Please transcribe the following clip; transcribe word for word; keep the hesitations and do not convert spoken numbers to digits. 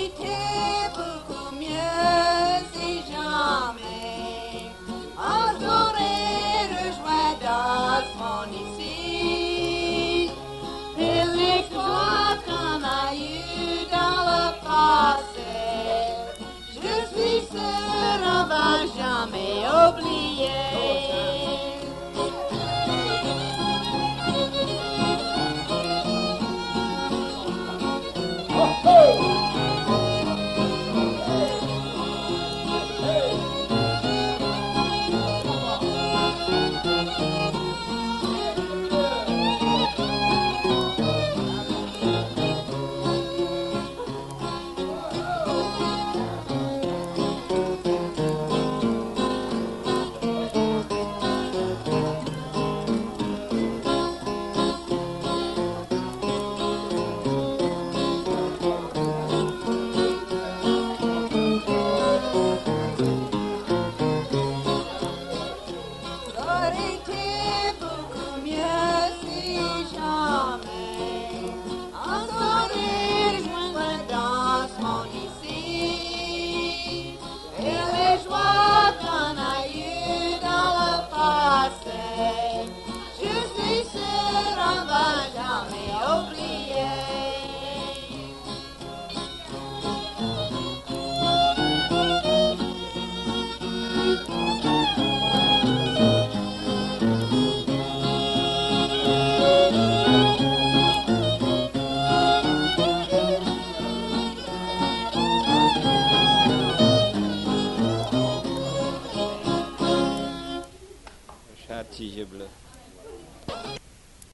été beaucoup mieux si jamais on aurait rejoint Dasmond ici. Et les joies qu'on a eues dans le passé, je suis sûre on va jamais oublier. Tige bleu.